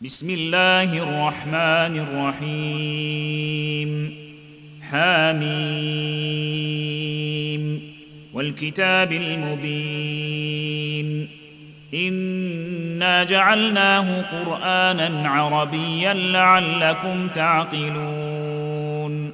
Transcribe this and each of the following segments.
بسم الله الرحمن الرحيم حميم والكتاب المبين إنا جعلناه قرآنا عربيا لعلكم تعقلون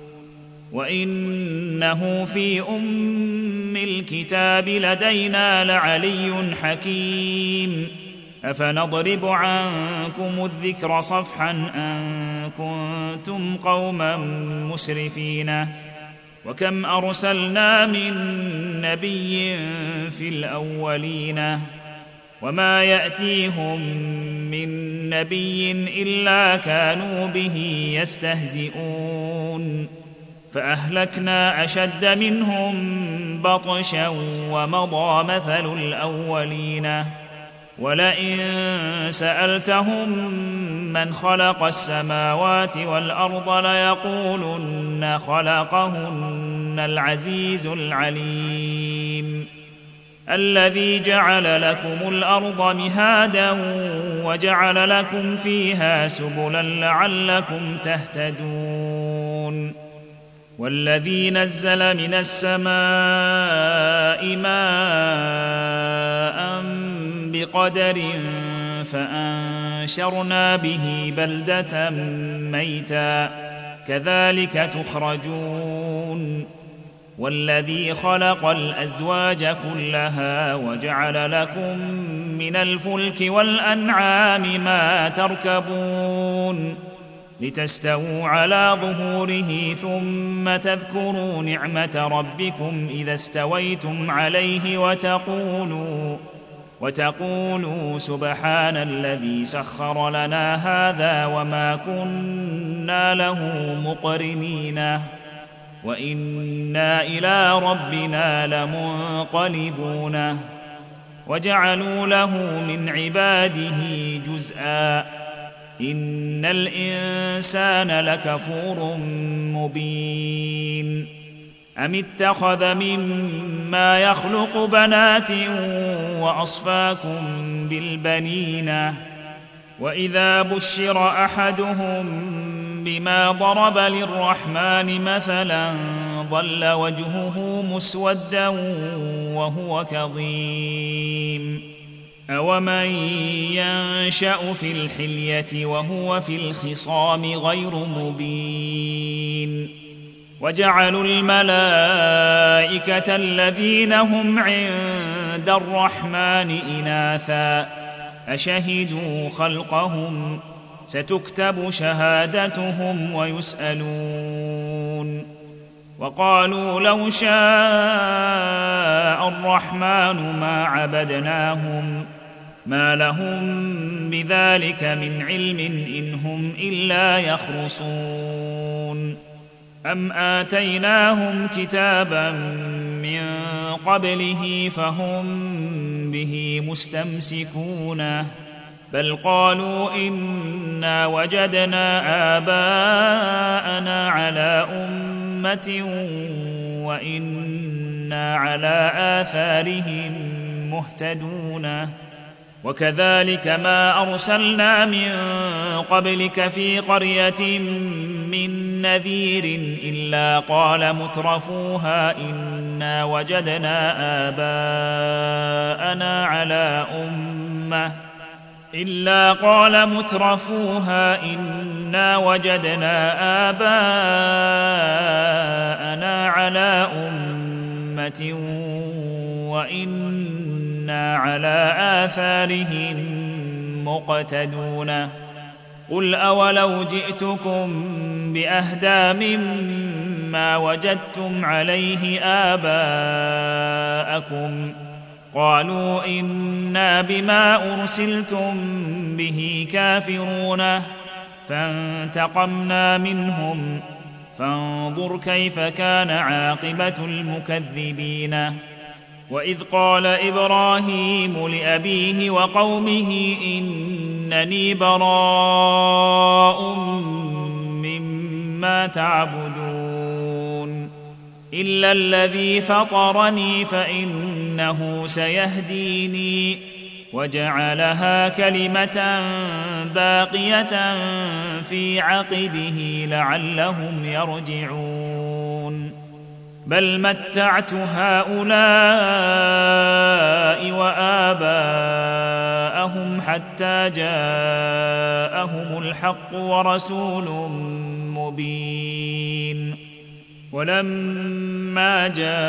وإنه في أم الكتاب لدينا لعلي حكيم أفنضرب عنكم الذكر صفحا أن كنتم قوما مسرفين وكم أرسلنا من نبي في الأولين وما يأتيهم من نبي إلا كانوا به يستهزئون فأهلكنا أشد منهم بطشا ومضى مثل الأولين ولئن سألتهم من خلق السماوات والأرض ليقولن خلقهن العزيز العليم الذي جعل لكم الأرض مهادا وجعل لكم فيها سبلا لعلكم تهتدون والذي نزل من السماء ماء بقدر فأنشرنا به بلدة ميتا كذلك تخرجون والذي خلق الأزواج كلها وجعل لكم من الفلك والأنعام ما تركبون لتستووا على ظهوره ثم تذكروا نعمة ربكم إذا استويتم عليه وتقولوا سبحان الذي سخر لنا هذا وما كنا له مقرنين وإنا إلى ربنا لمنقلبون وجعلوا له من عباده جزءا إن الإنسان لكفور مبين أم اتخذ مما يخلق بنات وأصفاكم بالبنين وإذا بشر أحدهم بما ضرب للرحمن مثلا ظل وجهه مسودا وهو كظيم أومن ينشأ في الحلية وهو في الخصام غير مبين وجعلوا الملائكة الذين هم عند الرحمن إناثا أشهدوا خلقهم ستكتب شهادتهم ويسألون وقالوا لو شاء الرحمن ما عبدناهم ما لهم بذلك من علم إن هم إلا يخرصون أم آتيناهم كتابا من قبله فهم به مستمسكون بل قالوا إنا وجدنا آباءنا على أمة وإنا على آثارهم مهتدون وكذلك ما أرسلنا من قبلك في قرية من نذير إلا قال مترفوها إنا وجدنا آباءنا على أمة وإنا على آثارهم مقتدون قل أولو جئتكم بأهدى مما وجدتم عليه آباءكم قالوا إنا بما أرسلتم به كافرون فانتقمنا منهم فانظر كيف كان عاقبة المكذبين وإذ قال إبراهيم لأبيه وقومه إنني براء مما تعبدون إلا الذي فطرني فإنه سيهديني وجعلها كلمة باقية في عقبه لعلهم يرجعون بل متعت هؤلاء وآباءهم حتى جاءهم الحق ورسول مبين ولما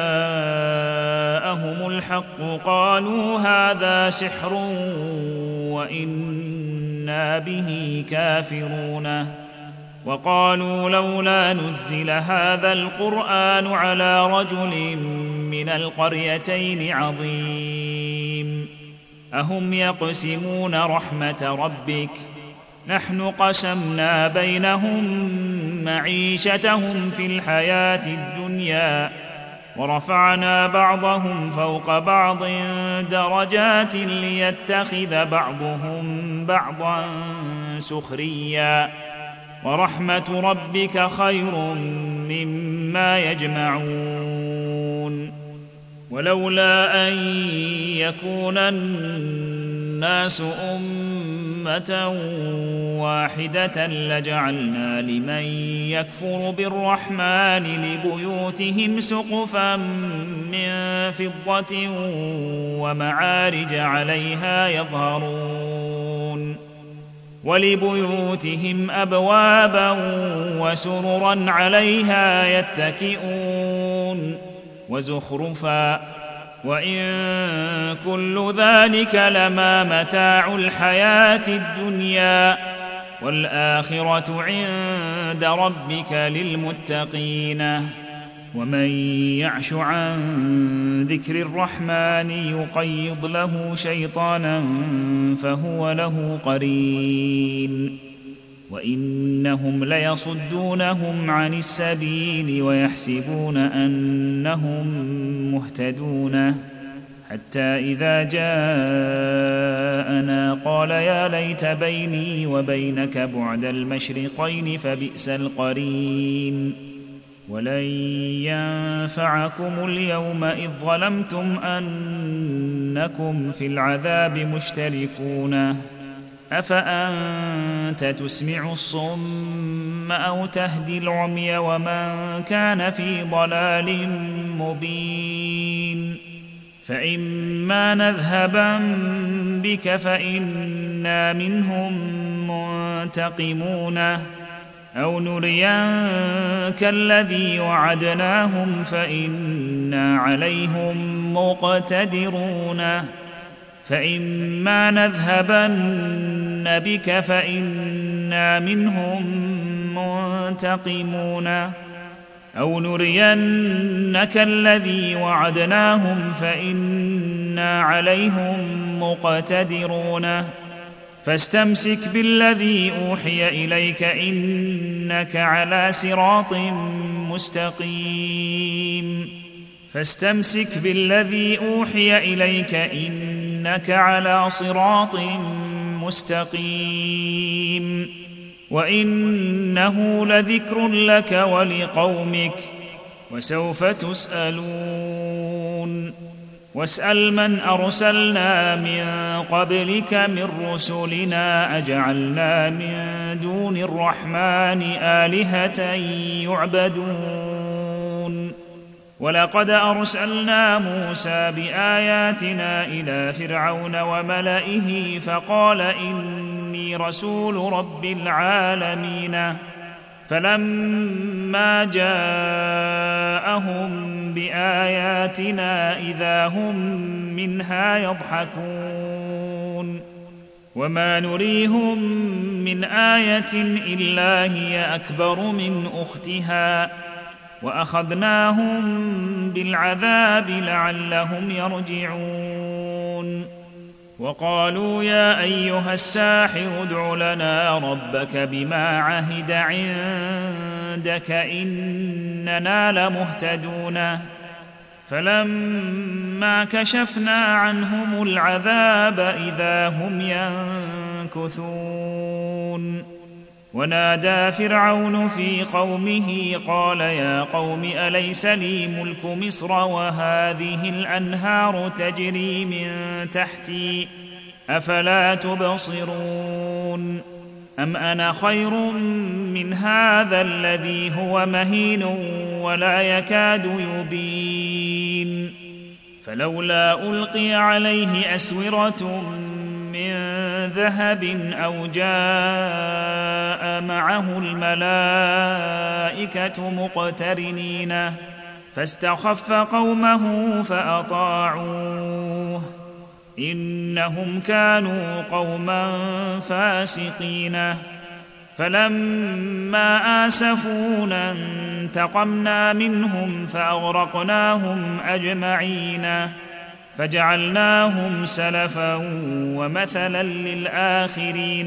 جاءهم الحق قالوا هذا سحر وإنا به كافرون وقالوا لولا نزل هذا القرآن على رجل من القريتين عظيم أهم يقسمون رحمة ربك نحن قسمنا بينهم معيشتهم في الحياة الدنيا ورفعنا بعضهم فوق بعض درجات ليتخذ بعضهم بعضا سخريا ورحمة ربك خير مما يجمعون ولولا أن يكون الناس أمة واحدة لجعلنا لمن يكفر بالرحمن لبيوتهم سقفا من فضة ومعارج عليها يظهرون ولبيوتهم أبوابا وسررا عليها يتكئون وزخرفا وإن كل ذلك لما متاع الحياة الدنيا والآخرة عند ربك للمتقين ومن يعش عن ذكر الرحمن يقيض له شيطانا فهو له قرين وإنهم ليصدونهم عن السبيل ويحسبون أنهم مهتدون حتى إذا جاءنا قال يا ليت بيني وبينك بعد المشرقين فبئس القرين ولن ينفعكم اليوم إذ ظلمتم أنكم في العذاب مشتركون أفأنت تسمع الصم أو تهدي العمي ومن كان في ضلال مبين فإما نذهبن بك فإنا منهم منتقمون أو نرينك الذي وعدناهم فإنا عليهم مقتدرون فإما نذهبن بك فإنا منهم منتقمون أو نرينك الذي وعدناهم فإنا عليهم مقتدرون فاستمسك بالذي أوحي إليك إنك على صراط مستقيم فاستمسك بالذي أوحي إليك إنك على صراط مستقيم وإنه لذكر لك ولقومك وسوف تسألون واسأل من أرسلنا من قبلك من رسلنا أجعلنا من دون الرحمن آلهة يعبدون ولقد أرسلنا موسى بآياتنا إلى فرعون وملئه فقال إني رسول رب العالمين فلما جاءهم بآياتنا إذا هم منها يضحكون وما نريهم من آية إلا هي أكبر من أختها وأخذناهم بالعذاب لعلهم يرجعون وقالوا يا أيها الساحر ادع لنا ربك بما عهد عندك إننا لمهتدون فلما كشفنا عنهم العذاب إذا هم ينكثون ونادى فرعون في قومه قال يا قوم أليس لي ملك مصر وهذه الأنهار تجري من تحتي أفلا تبصرون أم أنا خير من هذا الذي هو مهين ولا يكاد يبين فلولا ألقي عليه أسورة من ذهب أو جاء معه الملائكة مقترنين فاستخف قومه فأطاعوه إنهم كانوا قوما فاسقين فلما آسفونا انتقمنا منهم فأغرقناهم أجمعين فجعلناهم سلفا ومثلا للآخرين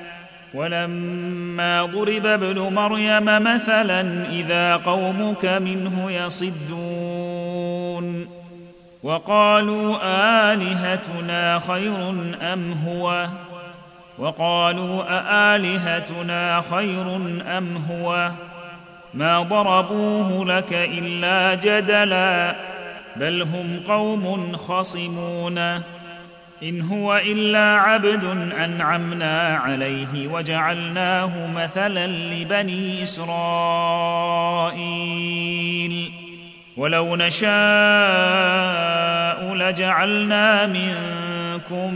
ولما ضرب ابن مريم مثلا إذا قومك منه يصدون وقالوا آلهتنا خير أم هو ما ضربوه لك إلا جدلا بل هم قوم خصمون إن هو إلا عبد أنعمنا عليه وجعلناه مثلا لبني إسرائيل ولو نشاء لجعلنا منكم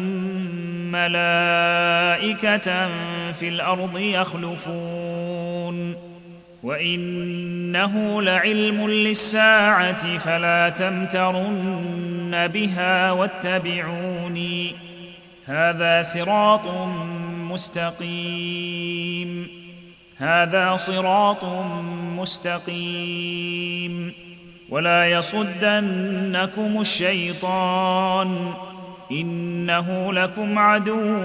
ملائكة في الأرض يخلفون وإنه لعلم للساعة فلا تمترن بها واتبعوني هذا صراط مستقيم ولا يصدنكم الشيطان إنه لكم عدو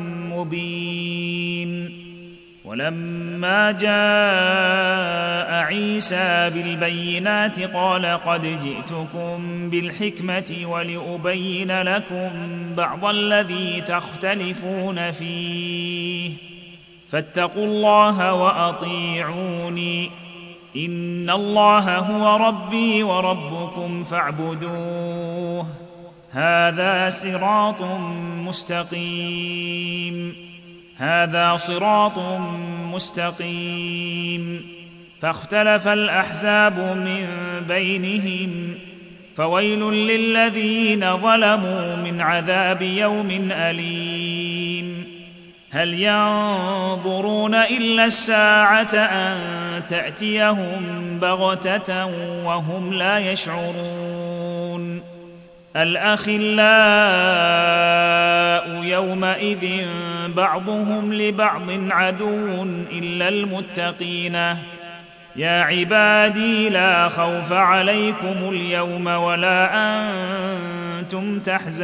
مبين ولما جاء عيسى بالبينات قال قد جئتكم بالحكمة ولأبين لكم بعض الذي تختلفون فيه فاتقوا الله وأطيعوني إن الله هو ربي وربكم فاعبدوه هذا صراط مستقيم فاختلف الأحزاب من بينهم فويل للذين ظلموا من عذاب يوم أليم هل ينظرون إلا الساعة أن تأتيهم بغتة وهم لا يشعرون الأخلاء يومئذ بعضهم لبعض عدو إلا المتقين يا عبادي لا خوف عليكم اليوم ولا أنتم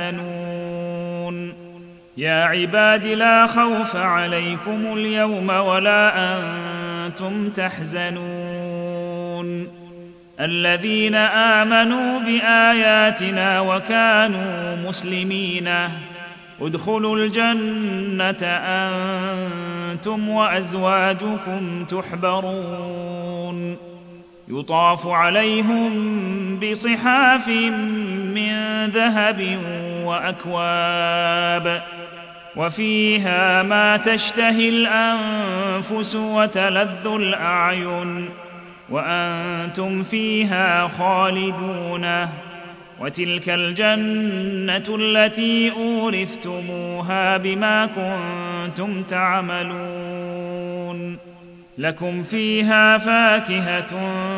تحزنون الذين آمنوا بآياتنا وكانوا مسلمين ادخلوا الجنة أنتم وأزواجكم تحبرون يطاف عليهم بصحاف من ذهب وأكواب وفيها ما تشتهي الأنفس وتلذ الأعين وأنتم فيها خالدون وتلك الجنة التي أورثتموها بما كنتم تعملون لكم فيها فاكهة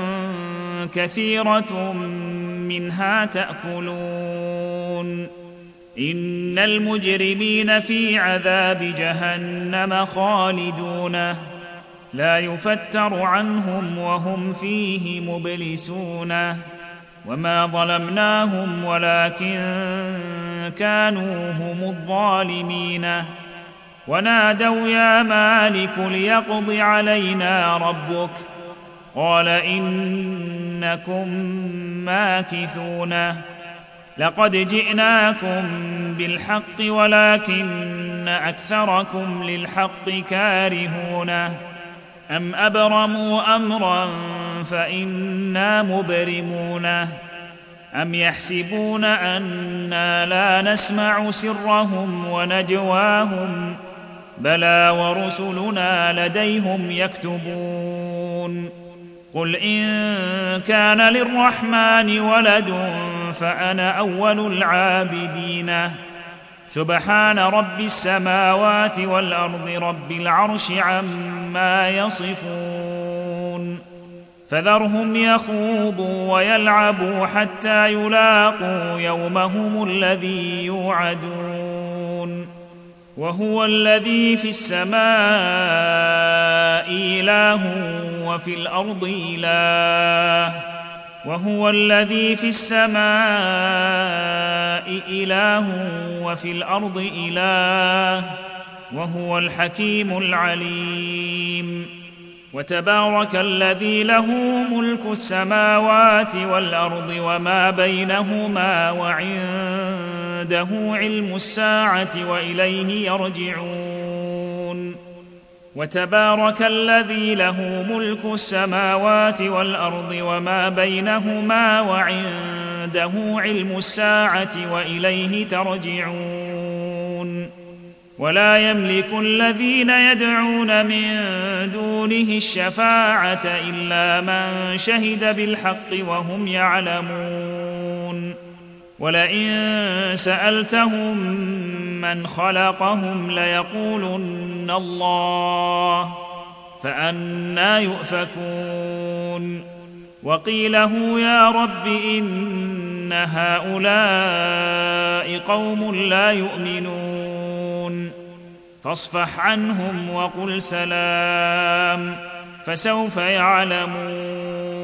كثيرة منها تأكلون إن المجرمين في عذاب جهنم خالدون لا يفتر عنهم وهم فيه مبلسون وما ظلمناهم ولكن كانوا هم الظالمين ونادوا يا مالك ليقض علينا ربك قال إنكم ماكثون لقد جئناكم بالحق ولكن أكثركم للحق كارهون أم أبرموا أمرا فإنا مبرمون أم يحسبون أنا لا نسمع سرهم ونجواهم بلى ورسلنا لديهم يكتبون قل إن كان للرحمن ولد فأنا أول العابدين سبحان رب السماوات والأرض رب العرش عما يصفون فذرهم يخوضوا ويلعبوا حتى يلاقوا يومهم الذي يوعدون وهو الذي في السماء إله وفي الأرض إله وهو الذي في السماء إله وفي الأرض إله وهو الحكيم العليم وتبارك الذي له ملك السماوات والأرض وما بينهما وعنده علم الساعة وإليه يرجعون وتبارك الذي له ملك السماوات والأرض وما بينهما وعنده علم الساعة وإليه ترجعون ولا يملك الذين يدعون من دونه الشفاعة إلا من شهد بالحق وهم يعلمون ولئن سألتهم من خلقهم ليقولن الله فأنى يؤفكون وقيله يا رب إن هؤلاء قوم لا يؤمنون فاصفح عنهم وقل سلام فسوف يعلمون